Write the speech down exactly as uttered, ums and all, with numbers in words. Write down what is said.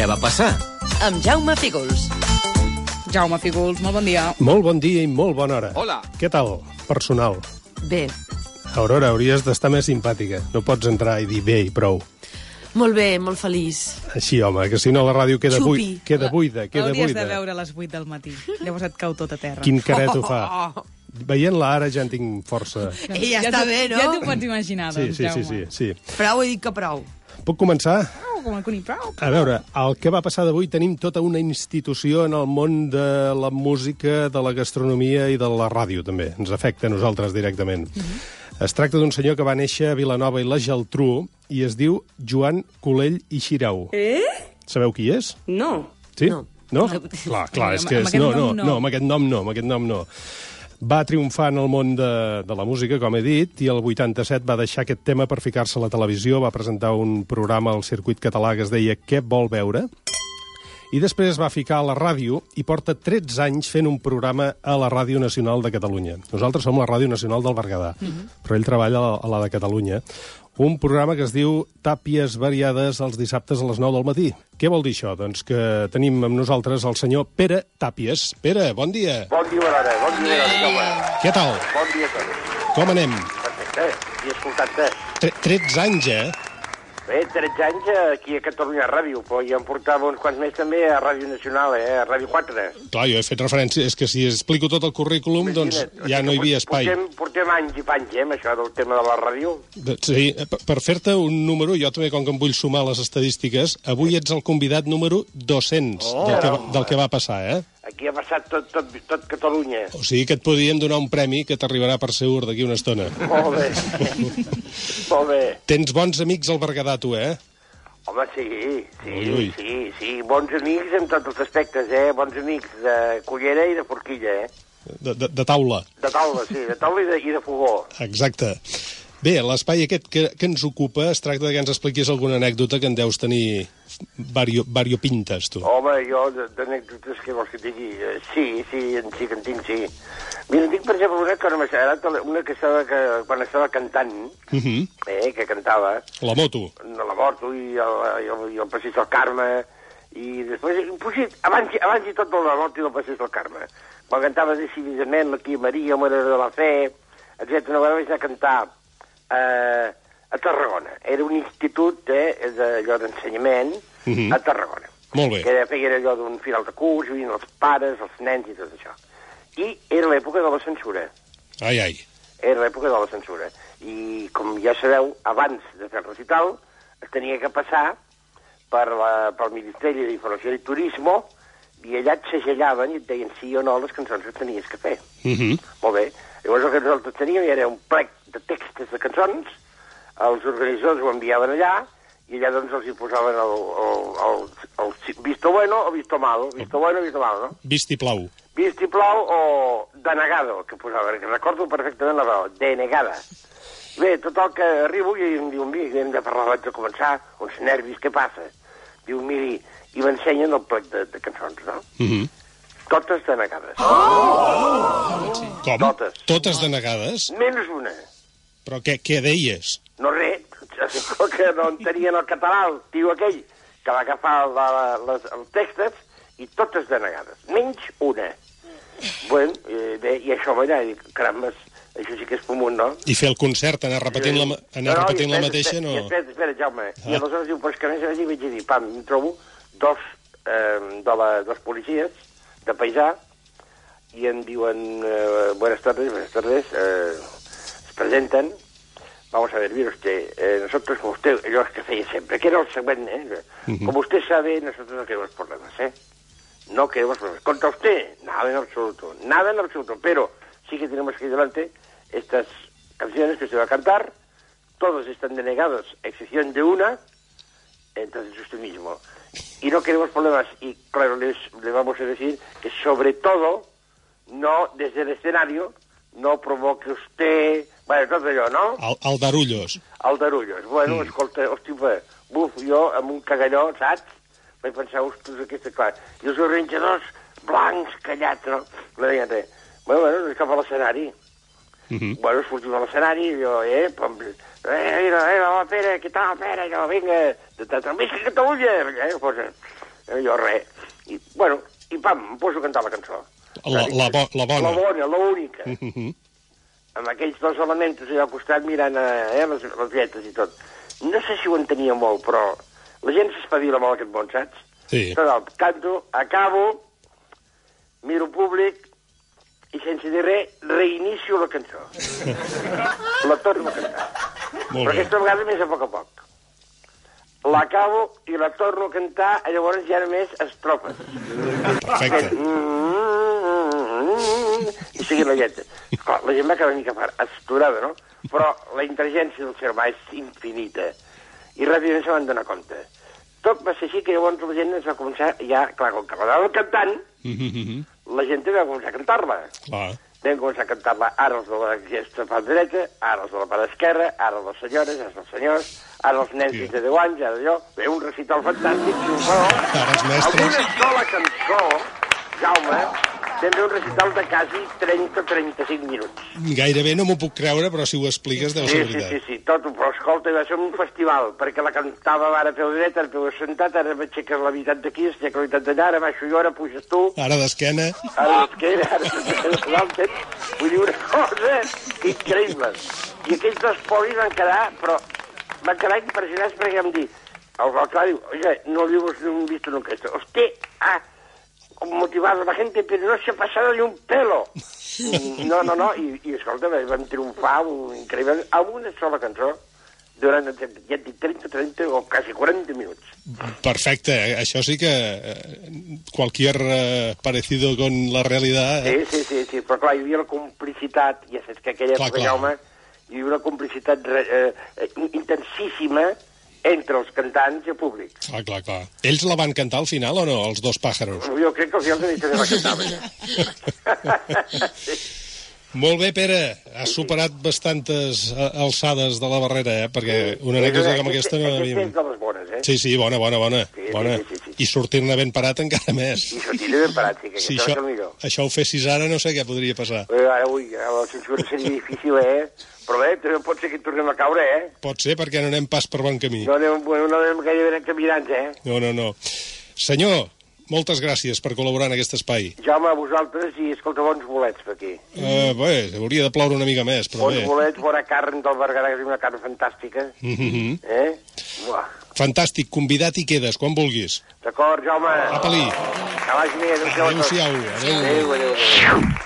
Què va passar? Amb Jaume Fígols. Jaume Fígols, molt bon dia. Molt bon dia i molt bona hora. Hola. Què tal, personal? Bé. Aurora, hauries d'estar més simpàtica. No pots entrar i dir bé i prou. Molt bé, molt feliç. Així, home, que si no la ràdio queda, Xupi. bui, queda buida, queda Hauries buida. de veure a les vuit del matí. Llavors et cau tot a terra. Quin caret ho fa. Veient-la ara ja en tinc força. I ja està t'ho- bé, no? Ja t'ho pots imaginar, Sí, doncs, sí, sí, Jaume. sí, sí. Prou, he dit que prou. Puc començar? Prou, com el conill, prou. A veure, el que va passar d'avui, tenim tota una institució en el món de la música, de la gastronomia i de la ràdio, també. Ens afecta a nosaltres directament. Uh -huh. Es tracta d'un senyor que va néixer a Vilanova i la Geltrú i es diu Joan Colell i Xirau. Eh? Sabeu qui és? No. Sí? No. No? No. Clar, clar, és Amb- que amb és... aquest No, nom no, no. no, amb aquest nom no, amb aquest nom no. Va triomfar en el món de, de la música, com he dit, i el vuitanta-set va deixar aquest tema per ficar-se a la televisió, va presentar un programa al circuit català que es deia Què vol veure? I després es va ficar a la ràdio i porta tretze anys fent un programa a la Ràdio Nacional de Catalunya. Nosaltres som la Ràdio Nacional del Berguedà, uh -huh. però ell treballa a la, a la de Catalunya. Un programa que es diu Tàpies variades els dissabtes a les nou del matí. Què vol dir això? Doncs que tenim amb nosaltres el senyor Pere Tàpies. Pere, bon dia. Bon dia, bona hora. Bon dia, bona hora. Què tal? Bon dia a tots. Com anem? Perfecte. I escoltant-te. Tre tretze anys, eh? Bé, tretze anys aquí a Catalunya Ràdio, però ja em portava uns quants més també a Ràdio Nacional, eh? A Ràdio quatre. Clar, jo he fet referència... És que si explico tot el currículum, doncs Imagina't. ja no hi havia espai. Portem, portem anys i panys, eh, amb això del tema de la ràdio. De- Sí, per, per fer-te un número, jo també, com que em vull sumar les estadístiques, avui ets el convidat número dos-cents Oh. del, que, va- del que va passar, eh? Aquí ha passat tot, tot, tot Catalunya. O sigui que et podríem donar un premi que t'arribarà per segur d'aquí una estona. Molt bé. Molt bé. Tens bons amics al Berguedà, tu, eh? Home, sí, sí, Ui, ui. sí, sí. Bons amics en tots els aspectes, eh? Bons amics de cullera i de forquilla, eh? De, de, de taula. De taula, sí, de taula i de, i de fogó. Exacte. Bé, l'espai aquest que, que ens ocupa es tracta de que ens expliquis alguna anècdota que en deus tenir vario, variopintes, tu. Home, jo de- d'anècdotes que vols que et digui? Eh, Sí, sí, en, sí que en tinc, sí. Mira, en tinc, per exemple, una que no m'ha agradat, una que estava, que, quan estava cantant, Uh -huh. eh, que cantava, La moto. a la moto i el, i el, i el passeig del Carme, i després, potser, abans, abans i tot de la moto i del passeig del Carme, quan cantava decididament la Tia Maria, Mare de la Fe, etcètera. Una vegada vaig anar a cantar eh, a Tarragona. Era un institut, eh, d'allò d'ensenyament, Uh -huh. a Tarragona. Molt bé. Que feia allò d'un final de curs, venien els pares, els nens i tot això. I era l'època de la censura. Ai, ai. Era l'època de la censura. I, com ja sabeu, abans de fer el recital, es tenia que passar per la, pel Ministeri d'Informació i Turisme i allà et segellaven i et deien sí o no les cançons que tenies que fer. Uh -huh. Molt bé. Llavors el que nosaltres teníem era un plec de textos de cançons, els organitzadors ho enviaven allà, i allà doncs els hi posaven el, el, el, el visto bueno o visto malo. Visto bueno o visto malo, no? Vistiplau. Vistiplau o denegado, que posaven, que recordo perfectament la raó, denegada. Bé, tot el que arribo i em diuen, mira, hem de parlar abans de començar, uns nervis, què passa? Diu, miri, i m'ensenyen el plec de, de cançons, no? Uh -huh. Totes denegades. Com? Totes. Totes denegades? Menys una. Però què, què deies? No res, que no entenien el català, el tio aquell, que va agafar la, les, els textos, i totes denegades. Menys una. Bueno, eh, bé, i això m'allà, i dic, carambes, això sí que és comú, no? I fer el concert, anar repetint, la, ma- anar No, no, repetint i la espera, mateixa, no... I espera, espera, Jaume. Ah. I aleshores diu, però és que a més a més hi vaig dir, pam, em trobo dos, eh, de la, dos policies de paisà i em diuen, eh, buenas tardes, buenas tardes, eh, es presenten, vamos a ver, mire usted, eh, nosotros, como usted, yo es que feia siempre, que era el següent, eh? Uh-huh. Como usted sabe, nosotros no queremos problemas, ¿eh? No queremos problemas. Contra usted, nada en absoluto, nada en absoluto, pero sí que tenemos que ir delante estas canciones que usted va a cantar, todos están denegados, a excepción de una, entonces usted mismo. Y no queremos problemas, y claro, les, le vamos a decir que sobre todo, no desde el escenario, no provoque usted... Bueno, tot allò, no? Al, aldarullos. Aldarullos. Bueno, mm. escolta, hosti, buf, jo amb un cagalló, saps? Vaig pensar, ostres, aquesta, clar. I els arranjadors blancs, callats, no? La deien, eh? Bueno, bueno, cap a l'escenari. Uh -huh. Bueno, sortim a l'escenari, i jo, eh, pom, eh, mira, eh, va, Pere, què tal, Pere, jo, vinga, de tant, visca Catalunya, eh, posa, Eh, jo res. I, bueno, i pam, em poso a cantar la cançó. La, la, bo, la bona. La bona, l'única. Uh -huh. Amb aquells dos elements allà al costat mirant eh, les, les lletres i tot. No sé si ho entenia molt, però la gent s'espavila molt aquest món, saps? Sí. Total, canto, acabo, miro públic i sense dir res, reinicio la cançó. La torno a cantar. Molt Però bé. aquesta vegada més a poc a poc. L'acabo i la torno a cantar, i llavors ja només estrofes. Perfecte. I seguint la lletra. Clar, la gent va quedar una mica astorada, no? Però la intel·ligència del ser humà és infinita. I ràpidament se van donar compte. Tot va ser així que llavors la gent es va començar, ja, clar, com que l'anava cantant, Uh-huh. la gent també va començar a cantar-la. Clar. Vam començar a cantar-la ara els de la gesta part dreta, ara els de la part esquerra, ara les senyores, ara els senyors, ara els nens fins a deu anys, ara allò. Ve un recital fantàstic, triomfador. Ara els Amb mestres. una sola cançó, Jaume, vam fer un recital de quasi trenta a trenta-cinc minuts. Gairebé no m'ho puc creure, però si ho expliques deu Sí, ser sí, veritat. sí, sí, tot, però escolta, va ser un festival, perquè la cantava ara a peu dret, ara a peu sentat, ara m'aixeques la meitat d'aquí, aixeques la meitat d'allà, ara baixo jo, ara puges tu, Ara d'esquena. ara l'esquena, ara l'altre, vull dir una cosa increïble. I aquells dos polis van quedar, però van quedar impressionats perquè em dir, el Valclar diu, oye, no lo hemos visto nunca esto, usted ha motivado a la gente, pero no se ha pasado ni un pelo. No, no, no, i, i escolta, vam triomfar un increïble, amb una sola cançó, durant, ja et dic, trenta, trenta o quasi quaranta minuts. Perfecte, això sí que eh, cualquier eh, parecido con la realidad... Sí, Eh? sí, sí, sí, però clar, hi havia la complicitat, ja saps que aquella Clar, època, clar. Jaume, hi havia una complicitat eh, eh, intensíssima entre els cantants i el públic. Clar, clar, clar. Ells la van cantar al final o no, els dos pàjaros? Jo crec que els dies de també la cantaven. Sí. Molt bé, Pere, has superat bastantes eh, alçades de la barrera, eh? Perquè una És anècdota com aquesta- aquesta no aquesta l'havíem... és de les bones, eh? Sí, sí, bona, bona, bona. Sí, sí, bona. sí, sí, sí. I sortir-ne ben parat encara més. I sortir ben parat, sí, que Si això això, és el millor. això ho fessis ara, no sé què podria passar. Eh, ara, ui, la censura seria difícil, eh? Però bé, també pot ser que hi tornem a caure, eh? Pot ser, perquè no anem pas per bon camí. No anem, bueno, no anem gaire caminants, eh? No, no, no. Senyor, moltes gràcies per col·laborar en aquest espai. Jaume, a vosaltres, i escolta, bons bolets per aquí. Uh, bé, hauria de ploure una mica més, però Bons bé. bolets, bona carn del Berguedà, que és una carn fantàstica. Mm -hmm. Eh? Buah. Fantàstic, convidat i quedes, quan vulguis. D'acord, Jaume. Apa-li. Que vagi bé, adéu-siau. a tots. Adéu-siau, adéu. Adéu, adéu, adéu.